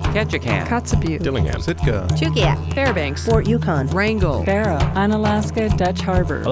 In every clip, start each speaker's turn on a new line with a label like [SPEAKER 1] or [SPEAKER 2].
[SPEAKER 1] Ketchikan,
[SPEAKER 2] Kotzebue,
[SPEAKER 3] Dillingham,
[SPEAKER 4] Sitka,
[SPEAKER 2] Chugiak, Fairbanks,
[SPEAKER 5] Fort Yukon,
[SPEAKER 2] Wrangell,
[SPEAKER 6] Barrow, Unalaska, Dutch Harbor.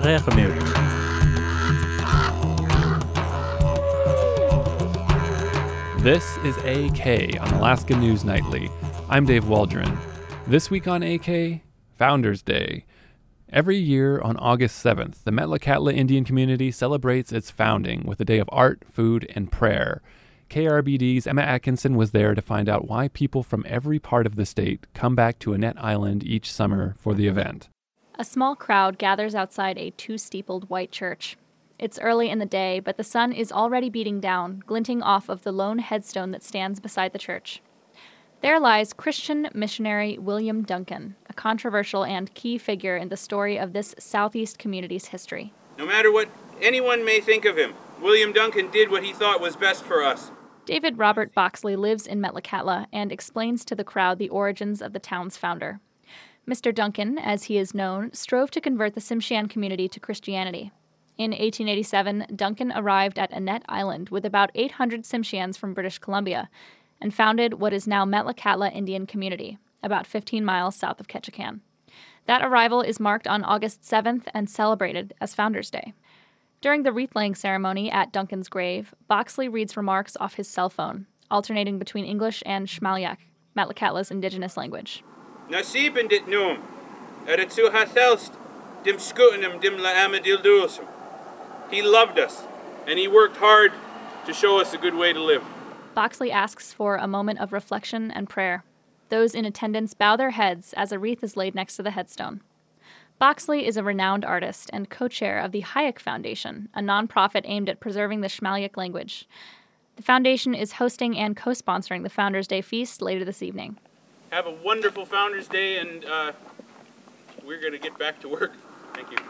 [SPEAKER 7] This is AK on Alaska News Nightly. I'm Dave Waldron. This week on AK, Founders Day. Every year on August 7th, the Metlakatla Indian community celebrates its founding with a day of art, food, and prayer. KRBD's Emma Atkinson was there to find out why people from every part of the state come back to Annette Island each summer for the event.
[SPEAKER 8] A small crowd gathers outside a two-steepled white church. It's early in the day, but the sun is already beating down, glinting off of the lone headstone that stands beside the church. There lies Christian missionary William Duncan, a controversial and key figure in the story of this Southeast community's history.
[SPEAKER 9] No matter what anyone may think of him, William Duncan did what he thought was best for us.
[SPEAKER 8] David Robert Boxley lives in Metlakatla and explains to the crowd the origins of the town's founder. Mr. Duncan, as he is known, strove to convert the Tsimshian community to Christianity. In 1887, Duncan arrived at Annette Island with about 800 Tsimshians from British Columbia and founded what is now Metlakatla Indian Community, about 15 miles south of Ketchikan. That arrival is marked on August 7th and celebrated as Founders Day. During the wreath-laying ceremony at Duncan's grave, Boxley reads remarks off his cell phone, alternating between English and Shmaliak, Metlakatla's indigenous language.
[SPEAKER 9] Nasiben dit noem, eretsu hathelst, dim skutenem dim la amadil duosum. He loved us, and he worked hard to show us a good way to live.
[SPEAKER 8] Boxley asks for a moment of reflection and prayer. Those in attendance bow their heads as a wreath is laid next to the headstone. Boxley is a renowned artist and co-chair of the Hayek Foundation, a nonprofit aimed at preserving the Shmaliak language. The foundation is hosting and co-sponsoring the Founders Day feast later this evening.
[SPEAKER 9] Have a wonderful Founders Day, and we're going to get back to work. Thank you.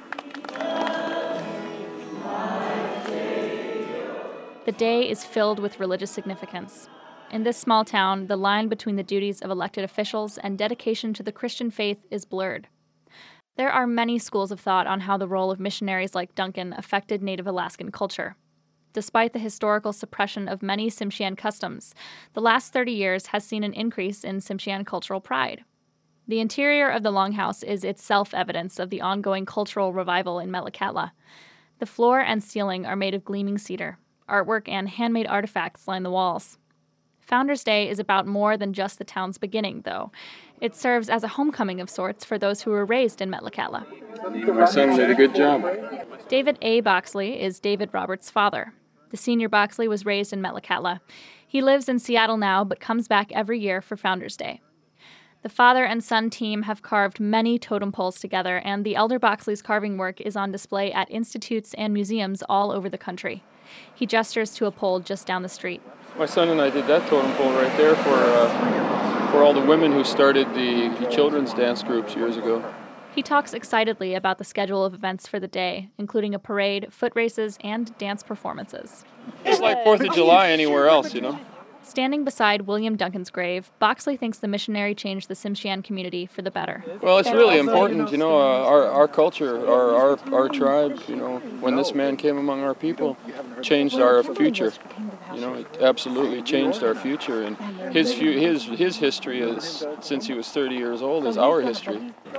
[SPEAKER 8] The day is filled with religious significance. In this small town, the line between the duties of elected officials and dedication to the Christian faith is blurred. There are many schools of thought on how the role of missionaries like Duncan affected Native Alaskan culture. Despite the historical suppression of many Tsimshian customs, the last 30 years has seen an increase in Tsimshian cultural pride. The interior of the Longhouse is itself evidence of the ongoing cultural revival in Metlakatla. The floor and ceiling are made of gleaming cedar. Artwork and handmade artifacts line the walls. Founders Day is about more than just the town's beginning, though. It serves as a homecoming of sorts for those who were raised in Metlakatla.
[SPEAKER 10] My son did a good job.
[SPEAKER 8] David A. Boxley is David Roberts' father. The senior Boxley was raised in Metlakatla. He lives in Seattle now, but comes back every year for Founders Day. The father and son team have carved many totem poles together, and the elder Boxley's carving work is on display at institutes and museums all over the country. He gestures to a pole just down the street.
[SPEAKER 10] My son and I did that totem pole right there for all the women who started the children's dance groups years ago.
[SPEAKER 8] He talks excitedly about the schedule of events for the day, including a parade, foot races, and dance performances.
[SPEAKER 10] It's like 4th of July anywhere else, you know.
[SPEAKER 8] Standing beside William Duncan's grave, Boxley thinks the missionary changed the Tsimshian community for the better.
[SPEAKER 10] Well, it's really important, you know, our culture, our tribe, you know, when this man came among our people, changed our future. You know, it absolutely changed our future, and his history is, since he was 30 years old, is our history.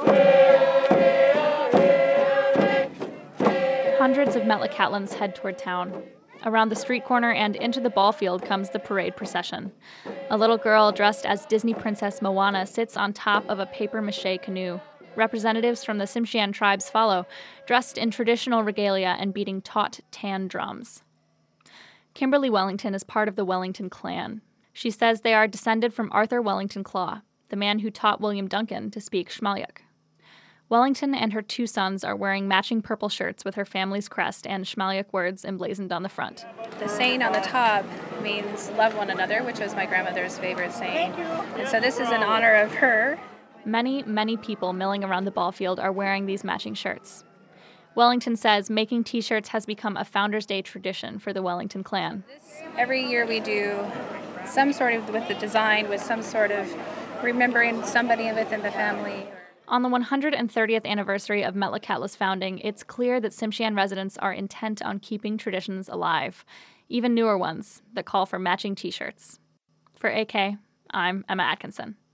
[SPEAKER 8] Hundreds of Metlakatlans head toward town. Around the street corner and into the ball field comes the parade procession. A little girl dressed as Disney Princess Moana sits on top of a papier-mâché canoe. Representatives from the Tsimshian tribes follow, dressed in traditional regalia and beating taut tan drums. Kimberly Wellington is part of the Wellington clan. She says they are descended from Arthur Wellington Claw, the man who taught William Duncan to speak Shmaliak. Wellington and her two sons are wearing matching purple shirts with her family's crest and Shmaliak words emblazoned on the front.
[SPEAKER 11] The saying on the top means love one another, which was my grandmother's favorite saying. And so this is in honor of her.
[SPEAKER 8] Many, many people milling around the ball field are wearing these matching shirts. Wellington says making t-shirts has become a Founders Day tradition for the Wellington clan.
[SPEAKER 11] Every year we do some sort of with the design, with some sort of remembering somebody within the family.
[SPEAKER 8] On the 130th anniversary of Metlakatla's founding, it's clear that Tsimshian residents are intent on keeping traditions alive, even newer ones that call for matching t-shirts. For AK, I'm Emma Atkinson.